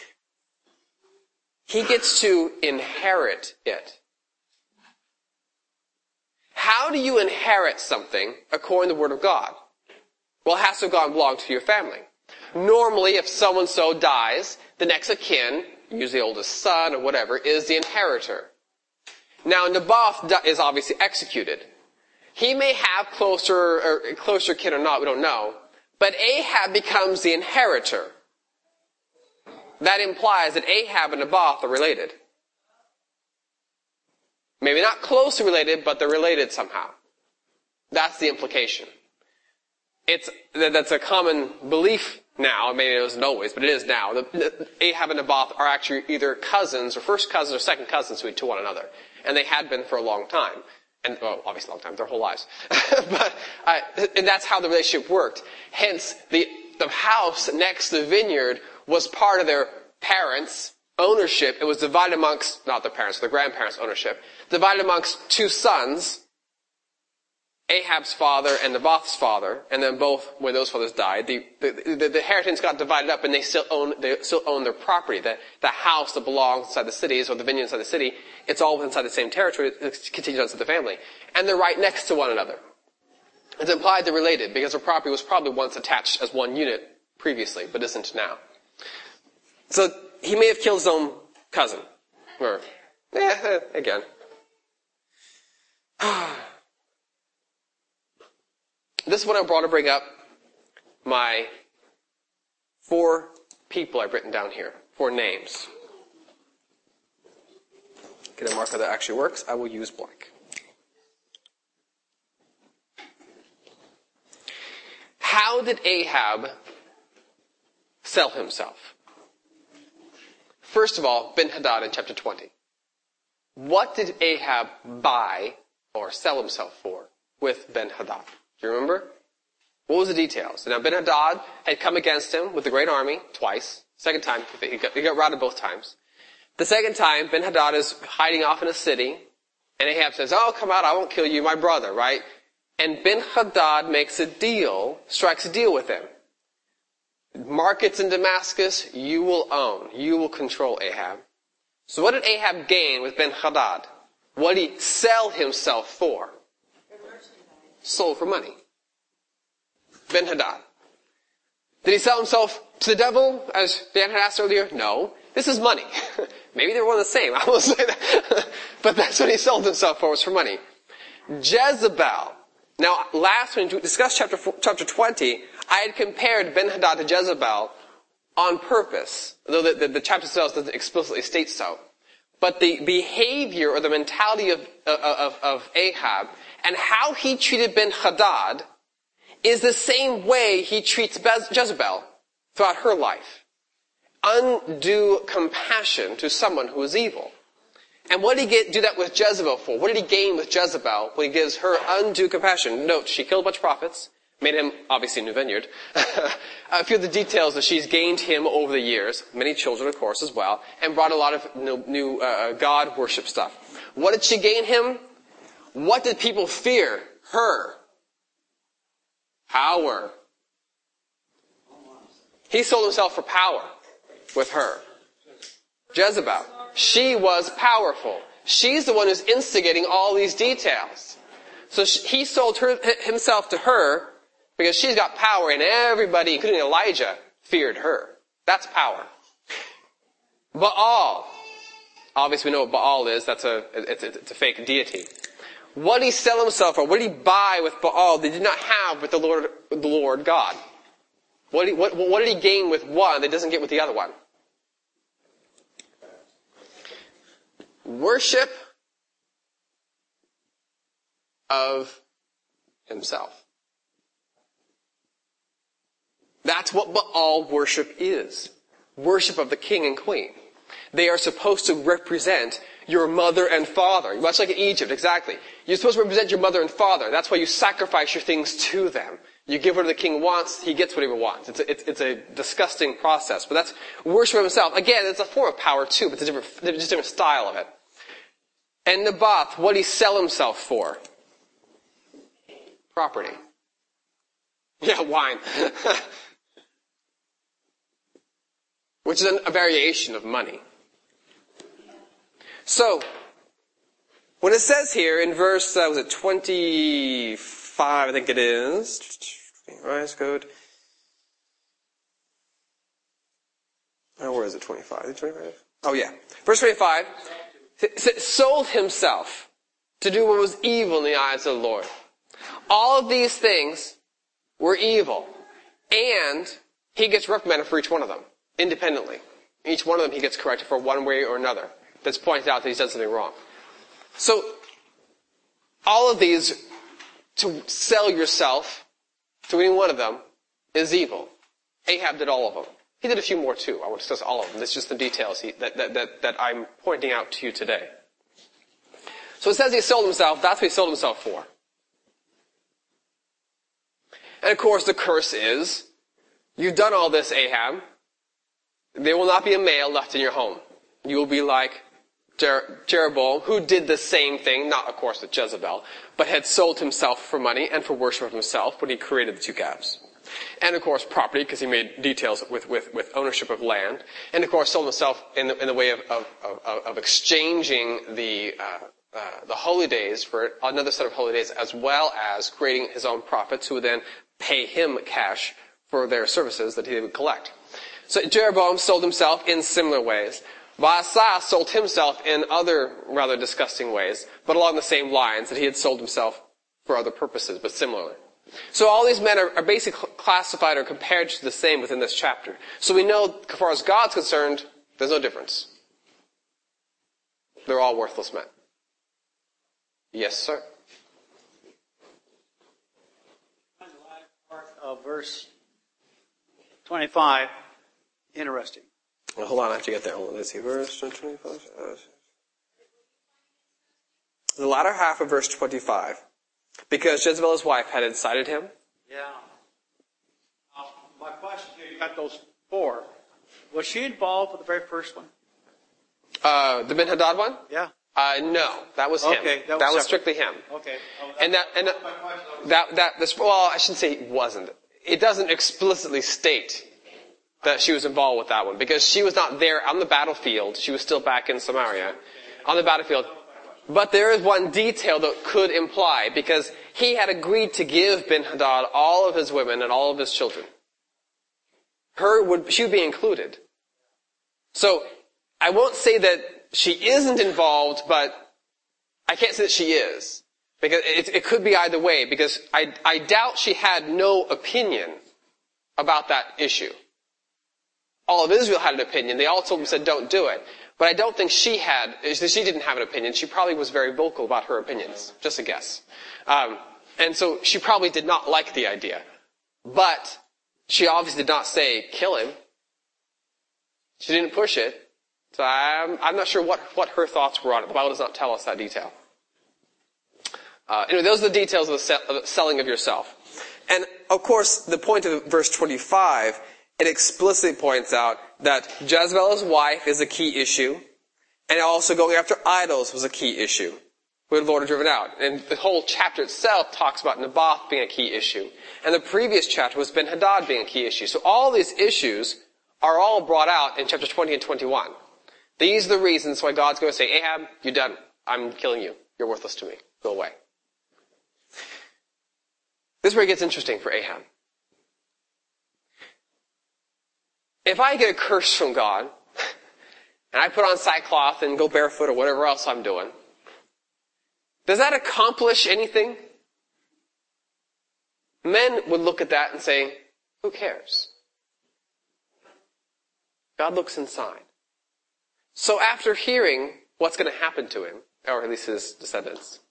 He gets to inherit it. How do you inherit something according to the Word of God? Well, it has to have gone belong to your family. Normally, if so-and-so dies, the next of kin, usually the oldest son or whatever, is the inheritor. Now, Naboth is obviously executed. He may have closer or closer kin or not, we don't know. But Ahab becomes the inheritor. That implies that Ahab and Naboth are related. Maybe not closely related, but they're related somehow. That's the implication. It's, that's a common belief now. Maybe it wasn't always, but it is now. The, Ahab and Naboth are actually either cousins or first cousins or second cousins to one another. And they had been for a long time. And, well, obviously a long time, their whole lives. but, uh, and that's how the relationship worked. Hence, the, the house next to the vineyard was part of their parents' ownership. It was divided amongst, not their parents, their grandparents' ownership. Divided amongst two sons, Ahab's father and Naboth's father, and then both, when those fathers died, the, the, the, the inheritance got divided up and they still own, they still own their property. The, the house that belongs inside the cities, or the vineyard inside the city, it's all inside the same territory, it continues inside the family. And they're right next to one another. It's implied they're related, because their property was probably once attached as one unit previously, but isn't now. So, he may have killed his own cousin. Or, eh, again. This is what I brought to bring up my four people I've written down here. Four names. Get a marker that actually works. I will use blank. How did Ahab sell himself? First of all, Ben-Hadad in chapter twenty. What did Ahab buy or sell himself for with Ben-Hadad? Do you remember? What was the details? Now, Ben-Hadad had come against him with a great army twice. Second time, he got, he got routed both times. The second time, Ben-Hadad is hiding off in a city, and Ahab says, oh, come out, I won't kill you, my brother, right? And Ben-Hadad makes a deal, strikes a deal with him. Markets in Damascus, you will own. You will control Ahab. So what did Ahab gain with Ben-Hadad? What did he sell himself for? Sold for money. Ben-Hadad. Did he sell himself to the devil, as Dan had asked earlier? No. This is money. Maybe they're one and the same. I will say that. But that's what he sold himself for, was for money. Jezebel. Now, last when we discussed chapter chapter twenty, I had compared Ben-Hadad to Jezebel on purpose, though the, the, the chapter itself doesn't explicitly state so. But the behavior or the mentality of, of, of Ahab and how he treated Ben-Hadad is the same way he treats Bez- Jezebel throughout her life. Undue compassion to someone who is evil. And what did he get, do that with Jezebel for? What did he gain with Jezebel when he gives her undue compassion? Note, she killed a bunch of prophets, made him, obviously, a new vineyard. A few of the details that she's gained him over the years, many children, of course, as well, and brought a lot of new, new uh, God worship stuff. What did she gain him? What did people fear? Her. Power. He sold himself for power with her. Jezebel. She was powerful. She's the one who's instigating all these details. So she, he sold her, himself to her because she's got power and everybody, including Elijah, feared her. That's power. Baal. Obviously we know what Baal is. That's a, it's, it's a fake deity. What did he sell himself for? What did he buy with Baal that he did not have with the Lord, the Lord God? What did, he, what, what did he gain with one that he doesn't get with the other one? worship of himself. That's what Baal worship is. Worship of the king and queen. They are supposed to represent your mother and father. Much like in Egypt, exactly. You're supposed to represent your mother and father. That's why you sacrifice your things to them. You give whatever the king wants, he gets whatever he wants. It's a, it's, it's a disgusting process. But that's worship of himself. Again, it's a form of power too, but it's a different, just a different style of it. And Naboth, what did he sell himself for? Property. Yeah, wine. Which is a variation of money. So, when it says here in verse, uh, was it twenty-five, I think it is. Rise code. Oh, where is it? twenty-five? Is it twenty-five? Oh, yeah. Verse twenty-five. Sold himself to do what was evil in the eyes of the Lord. All of these things were evil. And he gets reprimanded for each one of them, independently. Each one of them he gets corrected for one way or another. That's pointed out that he's done something wrong. So, all of these, to sell yourself to any one of them, is evil. Ahab did all of them. He did a few more too. I won't discuss all of them. It's just the details he, that, that, that, that I'm pointing out to you today. So it says he sold himself. That's what he sold himself for. And of course the curse is, you've done all this, Ahab. There will not be a male left in your home. You will be like Jer- Jeroboam, who did the same thing, not of course with Jezebel, but had sold himself for money and for worship of himself when he created the two calves. And of course property, because he made details with, with, with ownership of land. And of course sold himself in the, in the way of, of, of, of exchanging the, uh, uh, the holy days for another set of holy days, as well as creating his own prophets who would then pay him cash for their services that he would collect. So Jeroboam sold himself in similar ways. Baasah sold himself in other rather disgusting ways, but along the same lines that he had sold himself for other purposes, but similarly. So all these men are, are basically classified or compared to the same within this chapter. So we know, as far as God's concerned, there's no difference. They're all worthless men. Yes, sir. The last part of verse twenty-five, interesting. Well, hold on, I have to get there. Hold on, let's see. Verse twenty-five. The latter half of verse twenty-five. Because Jezebel, his wife, had incited him. Yeah. Uh, my question here, you got those four. Was she involved with the very first one? Uh, the Ben-Hadad one? Yeah. Uh, no, that was him. Okay, that was, that was separate. strictly him. Okay. Oh, and that, and that, that, that, this, well, I shouldn't say it wasn't. It doesn't explicitly state that she was involved with that one, because she was not there on the battlefield. She was still back in Samaria on the battlefield. But there is one detail that could imply, because he had agreed to give Ben-Hadad all of his women and all of his children. Her would, she would be included. So, I won't say that she isn't involved, but I can't say that she is. Because it, it could be either way, because I, I doubt she had no opinion about that issue. All of Israel had an opinion. They all told him, said, don't do it. But I don't think she had, she didn't have an opinion. She probably was very vocal about her opinions. Just a guess. Um, and so she probably did not like the idea. But she obviously did not say, kill him. She didn't push it. So I'm, I'm not sure what, what her thoughts were on it. The Bible does not tell us that detail. Uh, anyway, those are the details of the, se- of the selling of yourself. And of course, the point of verse twenty-five, it explicitly points out that Jezebel, his wife, is a key issue, and also going after idols was a key issue, where the Lord had driven out. And the whole chapter itself talks about Naboth being a key issue, and the previous chapter was Ben-Hadad being a key issue. So all these issues are all brought out in chapter twenty and twenty-one. These are the reasons why God's going to say, Ahab, you're done. I'm killing you. You're worthless to me. Go away. This is where it gets interesting for Ahab. If I get a curse from God, and I put on sackcloth and go barefoot or whatever else I'm doing, does that accomplish anything? Men would look at that and say, who cares? God looks inside. So after hearing what's going to happen to him, or at least his descendants.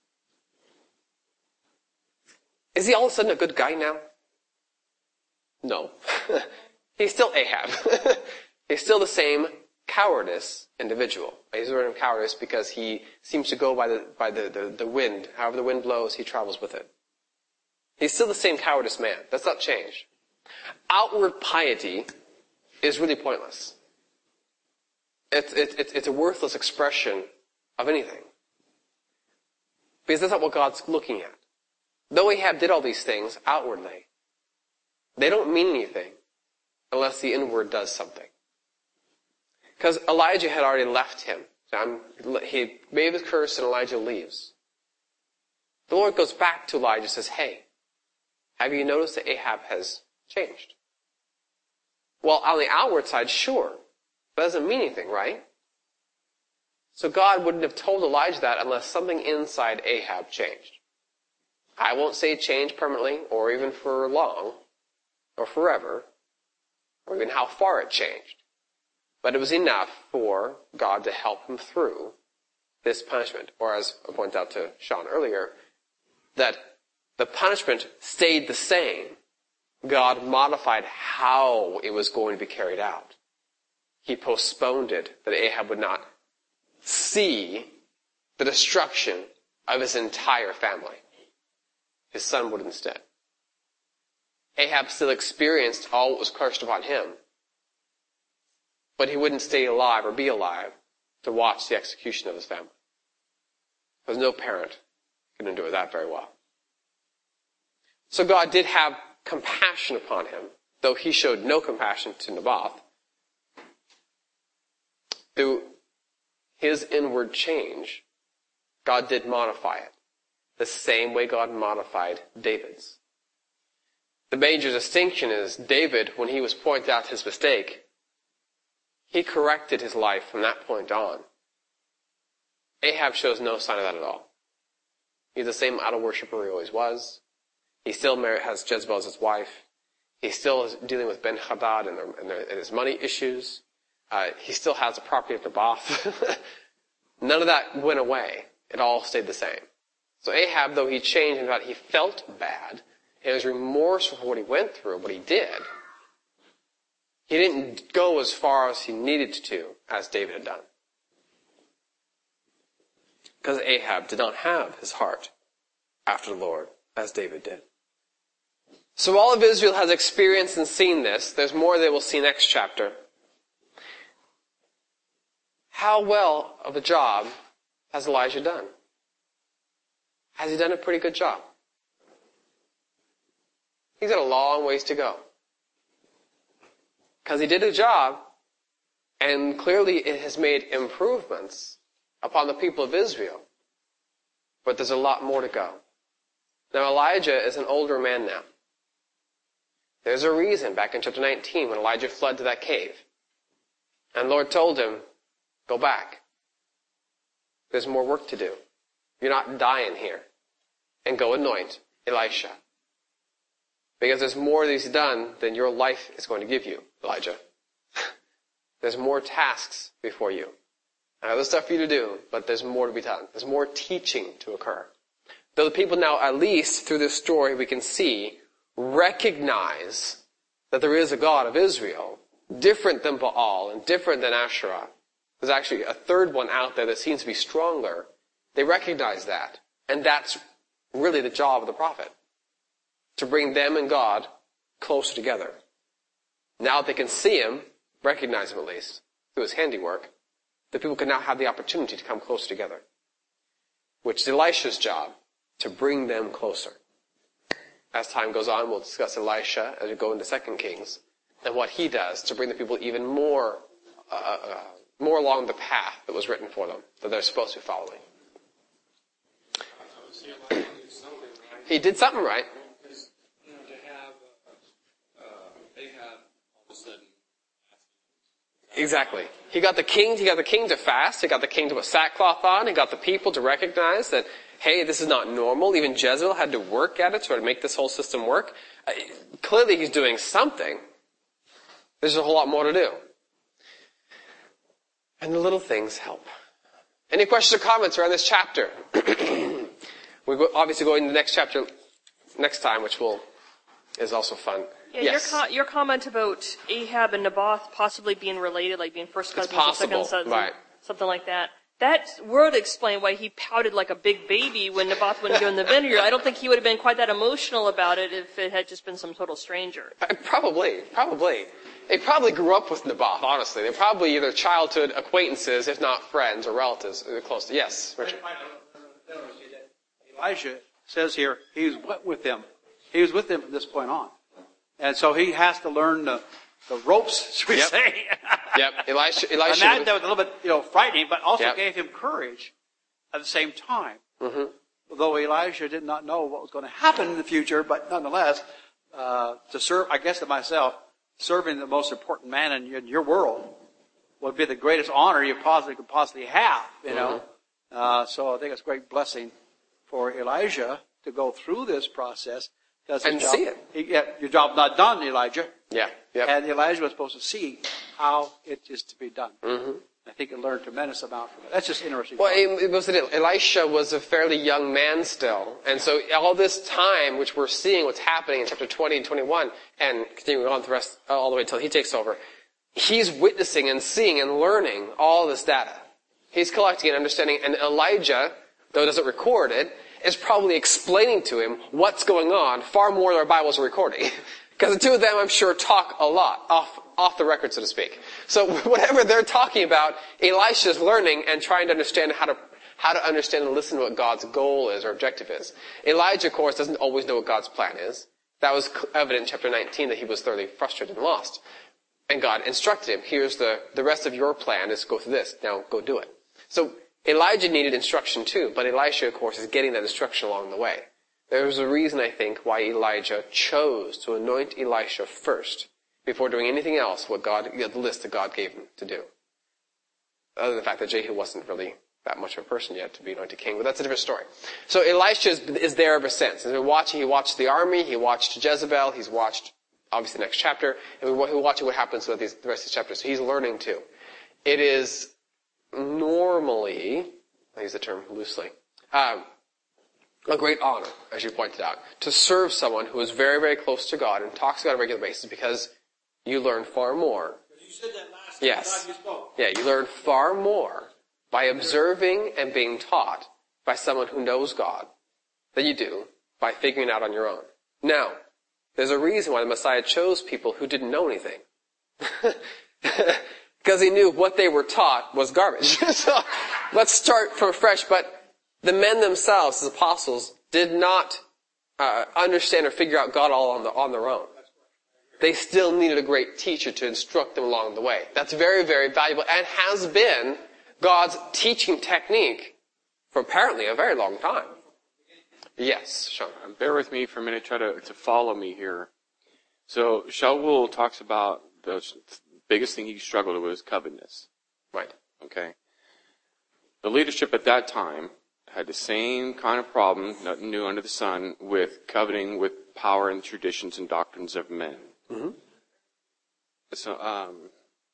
Is he all of a sudden a good guy now? No. He's still Ahab. He's still the same cowardice individual. I use the word cowardice because he seems to go by the by the, the, the wind. However the wind blows, he travels with it. He's still the same cowardice man. That's not changed. Outward piety is really pointless. It's, it's, it's a worthless expression of anything. Because that's not what God's looking at. Though Ahab did all these things outwardly, they don't mean anything unless the inward does something. Because Elijah had already left him. He gave his curse and Elijah leaves. The Lord goes back to Elijah and says, hey, have you noticed that Ahab has changed? Well, on the outward side, sure. But that doesn't mean anything, right? So God wouldn't have told Elijah that unless something inside Ahab changed. I won't say change permanently or even for long or forever or even how far it changed. But it was enough for God to help him through this punishment. Or as I pointed out to Sean earlier, that the punishment stayed the same. God modified how it was going to be carried out. He postponed it that Ahab would not see the destruction of his entire family. His son would instead. Ahab still experienced all that was cursed upon him, but he wouldn't stay alive or be alive to watch the execution of his family. Because no parent can endure that very well. So God did have compassion upon him, though he showed no compassion to Naboth. Through his inward change, God did modify it, the same way God modified David's. The major distinction is David, when he was pointed out his mistake, he corrected his life from that point on. Ahab shows no sign of that at all. He's the same idol worshiper he always was. He still has Jezebel as his wife. He still is dealing with Ben-Hadad and, and, and his money issues. Uh, he still has the property of Naboth. None of that went away. It all stayed the same. So Ahab, though he changed and he felt bad, and was remorseful for what he went through, what he did, he didn't go as far as he needed to, as David had done. Because Ahab did not have his heart after the Lord, as David did. So all of Israel has experienced and seen this. There's more they will see next chapter. How well of a job has Elijah done? Has he done a pretty good job? He's got a long ways to go. Because he did a job, and clearly it has made improvements upon the people of Israel. But there's a lot more to go. Now Elijah is an older man now. There's a reason back in chapter nineteen when Elijah fled to that cave. And the Lord told him, go back. There's more work to do. You're not dying here. And go anoint Elisha. Because there's more that he's done than your life is going to give you, Elijah. There's more tasks before you. I have other stuff for you to do, but there's more to be done. There's more teaching to occur. Though the people now, at least through this story, we can see, recognize that there is a God of Israel, different than Baal and different than Asherah. There's actually a third one out there that seems to be stronger. They recognize that. And that's really the job of the prophet. To bring them and God closer together. Now that they can see him, recognize him at least, through his handiwork, the people can now have the opportunity to come closer together. Which is Elisha's job, to bring them closer. As time goes on, we'll discuss Elisha as we go into Second Kings, and what he does to bring the people even more, uh, uh, more along the path that was written for them, that they're supposed to be following. He did something right. Exactly. He got the king, he got the king to fast, he got the king to put sackcloth on, he got the people to recognize that, hey, this is not normal. Even Jezebel had to work at it to try to make this whole system work. Uh, clearly he's doing something. There's a whole lot more to do. And the little things help. Any questions or comments around this chapter? We're obviously going to the next chapter next time, which will is also fun. Yeah, yes. your, co- your comment about Ahab and Naboth possibly being related, like being first cousins or second cousins, right. something like that. That would explain why he pouted like a big baby when Naboth wouldn't give him the vinegar. I don't think he would have been quite that emotional about it if it had just been some total stranger. Uh, probably, probably. They probably grew up with Naboth, honestly. They're probably either childhood acquaintances, if not friends or relatives. They're close to. Yes, Richard. Elijah says here, he was with them. He was with them from this point on. And so he has to learn the, the ropes, should we Yep. say. Yep. Elisha, Elisha. And that, that was a little bit, you know, frightening, but also Yep. gave him courage at the same time. Mm-hmm. Although Elijah did not know what was going to happen in the future, but nonetheless, uh, to serve, I guess to myself, serving the most important man in, in your world would be the greatest honor you possibly could possibly have, you know. Mm-hmm. Uh, so I think it's a great blessing for Elijah to go through this process. And job, see it. He, yeah, your job's not done, Elijah. Yeah. Yep. And Elijah was supposed to see how it is to be done. Mm-hmm. I think he learned a tremendous amount from it. That's just interesting. Well, it, it was Elisha was a fairly young man still. And so all this time, which we're seeing what's happening in chapter twenty and twenty-one, and continuing on the rest, all the way until he takes over, he's witnessing and seeing and learning all this data. He's collecting and understanding, and Elijah, though it doesn't record it, is probably explaining to him what's going on far more than our Bibles are recording. Because the two of them, I'm sure, talk a lot, off, off the record, so to speak. So whatever they're talking about, Elisha's learning and trying to understand how to, how to understand and listen to what God's goal is or objective is. Elijah, of course, doesn't always know what God's plan is. That was evident in chapter nineteen that he was thoroughly frustrated and lost. And God instructed him, here's the, the rest of your plan is go through this. Now go do it. So Elijah needed instruction too, but Elisha, of course, is getting that instruction along the way. There's a reason, I think, why Elijah chose to anoint Elisha first before doing anything else, what God, the list that God gave him to do. Other than the fact that Jehu wasn't really that much of a person yet to be anointed king, but that's a different story. So Elisha is, is there ever since. He's been watching, he watched the army, he watched Jezebel, he's watched, obviously, the next chapter, and we're watching what happens with these, the rest of the chapters. So he's learning too. It is normally, I use the term loosely, um, a great honor, as you pointed out, to serve someone who is very, very close to God and talks to God on a regular basis because you learn far more. You said that last yes. time you spoke. Yeah, you learn far more by observing and being taught by someone who knows God than you do by figuring it out on your own. Now, there's a reason why the Messiah chose people who didn't know anything. Because he knew what they were taught was garbage. So let's start from fresh. But the men themselves, as apostles, did not uh, understand or figure out God all on, the, on their own. They still needed a great teacher to instruct them along the way. That's very, very valuable and has been God's teaching technique for apparently a very long time. Yes, Sean. Bear with me for a minute. Try to, to follow me here. So Shaul talks about the biggest thing he struggled with was covetousness. Right. Okay. The leadership at that time had the same kind of problem, nothing new under the sun, with coveting with power and traditions and doctrines of men. Mm-hmm. So, um,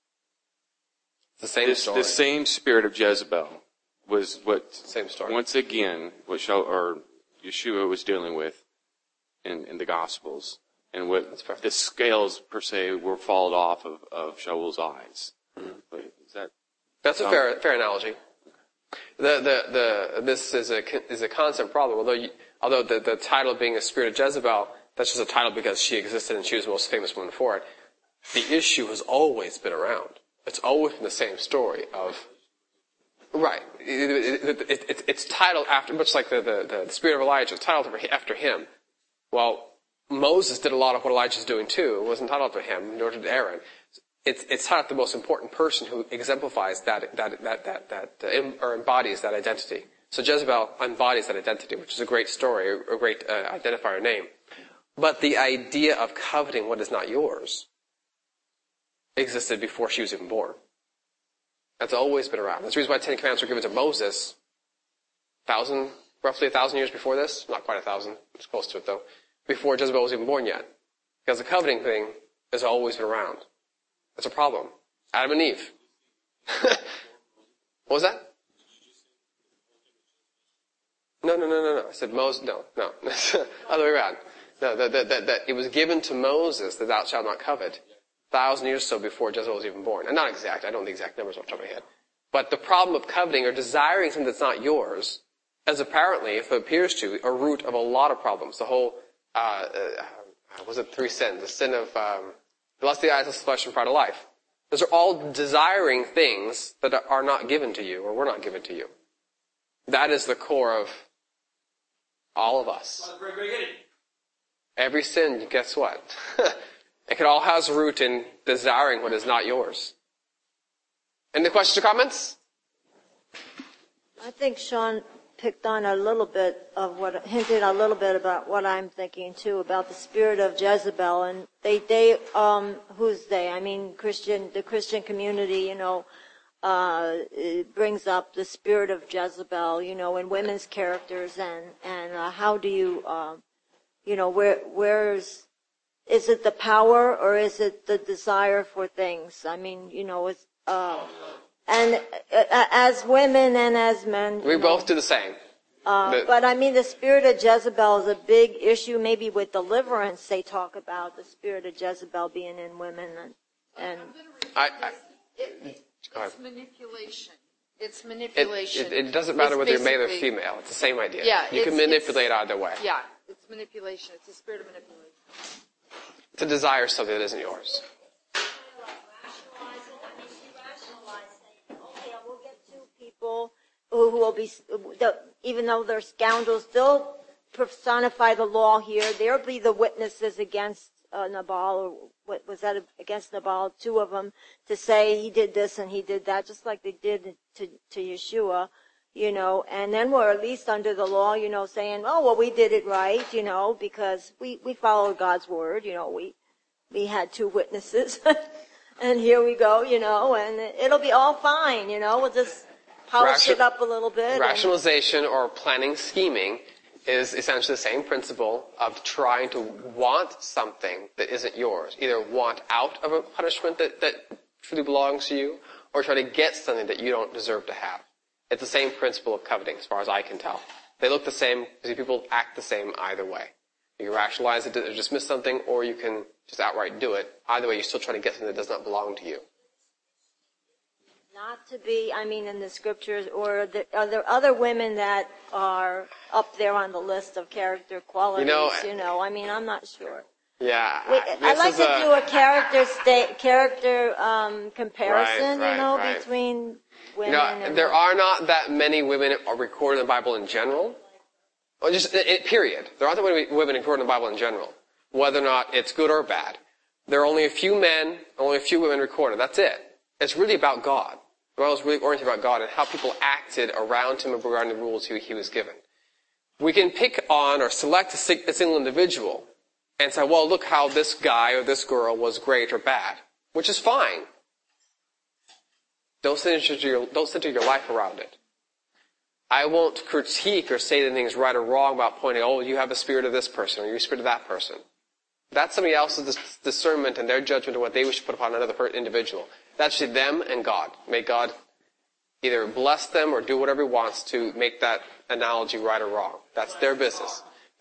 the same this, story. the same spirit of Jezebel was what, same story. Once again, what Shaul, or Yeshua was dealing with in, in the Gospels. And what the scales, per se, were fallen off of, of Shaul's eyes. Mm-hmm. Is that That's a um, fair, fair analogy. The, the, the, this is a, is a constant problem. Although, you, although the, the title being a spirit of Jezebel, that's just a title because she existed and she was the most famous woman for it. The issue has always been around. It's always been the same story of, right. It, it, it, it, it's titled after, much like the, the, the spirit of Elijah, it's titled after him. Well, Moses did a lot of what Elijah's doing too. It wasn't titled after him, nor did Aaron. It's, it's titled the most important person who exemplifies that, that, that, that, that, uh, or embodies that identity. So Jezebel embodies that identity, which is a great story, a great uh, identifier name. But the idea of coveting what is not yours existed before she was even born. That's always been around. That's the reason why the Ten Commandments were given to Moses, thousand, roughly a thousand years before this. Not quite a thousand. It's close to it though. Before Jezebel was even born yet. Because the coveting thing has always been around. That's a problem. Adam and Eve. What was that? No, no, no, no, no. I said Moses, no, no. Other way around. No, that, that, that, that it was given to Moses that thou shalt not covet, thousand years or so before Jezebel was even born. And not exact, I don't know the exact numbers off the top of my head. But the problem of coveting or desiring something that's not yours is apparently, if it appears to, a root of a lot of problems. The whole, uh, uh was it three sins? The sin of, um, the lust of the eyes, lust of the flesh, and pride of life. Those are all desiring things that are not given to you, or were not given to you. That is the core of all of us. Every sin, guess what? It all has a root in desiring what is not yours. Any questions or comments? I think Sean picked on a little bit of what, hinted a little bit about what I'm thinking too, about the spirit of Jezebel. And they, they, um, who's they? I mean, Christian, the Christian community, you know, uh, it brings up the spirit of Jezebel, you know, in women's characters, and, and, uh, how do you, uh, you know, where, where's, is it the power or is it the desire for things? I mean, you know, it's, uh, and uh, as women and as men. We both know, do the same. Uh, the, but I mean, the spirit of Jezebel is a big issue. Maybe with deliverance, they talk about the spirit of Jezebel being in women. And, and I, I, it, it, it's manipulation. It's manipulation. It, it, it doesn't matter it's whether you're male or female. It's the same idea. Yeah, you can manipulate either way. Yeah, it's manipulation. It's a spirit of manipulation. To desire something that isn't yours. People who will be, even though they're scoundrels, they'll personify the law here. They'll be the witnesses against uh, Nabal, or what was that, against Nabal, two of them, to say he did this and he did that, just like they did to, to Yeshua, you know. And then we're at least under the law, you know, saying, oh, well, we did it right, you know, because we, we followed God's word, you know, we, we had two witnesses. And here we go, you know, and it'll be all fine, you know, we'll just polish Ration- it up a little bit. Rationalization or planning, scheming is essentially the same principle of trying to want something that isn't yours. Either want out of a punishment that, that truly belongs to you, or try to get something that you don't deserve to have. It's the same principle of coveting, as far as I can tell. They look the same, because people act the same either way. You can rationalize it, or dismiss something, or you can just outright do it. Either way, you're still trying to get something that does not belong to you. Not to be, I mean, in the scriptures, or the, are there other women that are up there on the list of character qualities? You know, you know I mean, I'm not sure. Yeah, we, I'd like to a, do a character sta- character um, comparison, right, right, you know, right. between women. You know, and there are not that many women recorded in the Bible in general. Well, just it, period. There aren't that many women recorded in the Bible in general, whether or not it's good or bad. There are only a few men, only a few women recorded. That's it. It's really about God. The Bible is really oriented about God and how people acted around him regarding the rules he, he was given. We can pick on or select a, a single individual and say, well, look how this guy or this girl was great or bad, which is fine. Don't center your, don't center your life around it. I won't critique or say that anything's right or wrong about pointing, oh, you have a spirit of this person or you spirit of that person. That's somebody else's discernment and their judgment of what they wish to put upon another individual. That's actually them and God. May God either bless them or do whatever he wants to make that analogy right or wrong. That's their business.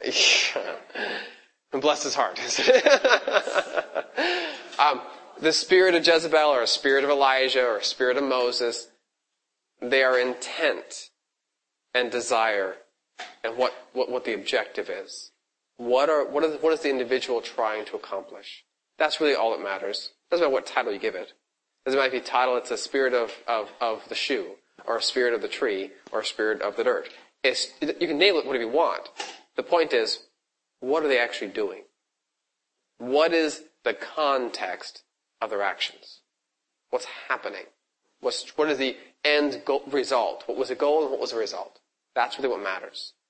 And bless his heart. um, the spirit of Jezebel or a spirit of Elijah or a spirit of Moses, they are intent and desire and what, what, what the objective is. What are, what is, what is the individual trying to accomplish? That's really all that matters. Doesn't matter what title you give it. Doesn't matter if you title it's a spirit of, of, of the shoe, or a spirit of the tree, or a spirit of the dirt. It's, you can name it whatever you want. The point is, what are they actually doing? What is the context of their actions? What's happening? What's, what is the end goal, result? What was the goal and what was the result? That's really what matters.